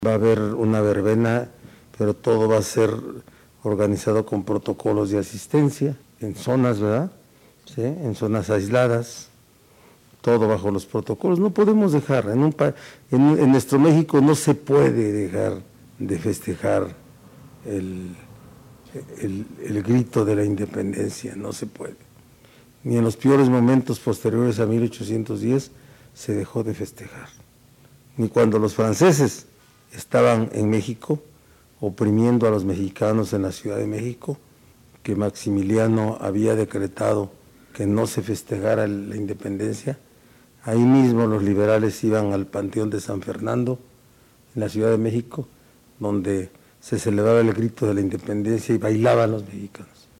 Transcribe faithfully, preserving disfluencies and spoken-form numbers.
Va a haber una verbena, pero todo va a ser organizado con protocolos de asistencia, en zonas, ¿verdad? ¿Sí? En zonas aisladas, todo bajo los protocolos. No podemos dejar, en, un pa en, en nuestro México no se puede dejar de festejar el, el, el grito de la independencia, no se puede. Ni en los peores momentos posteriores a mil ochocientos diez se dejó de festejar. Ni cuando los franceses estaban en México oprimiendo a los mexicanos en la Ciudad de México, que Maximiliano había decretado que no se festejara la independencia. Ahí mismo los liberales iban al Panteón de San Fernando, en la Ciudad de México, donde se celebraba el grito de la independencia y bailaban los mexicanos.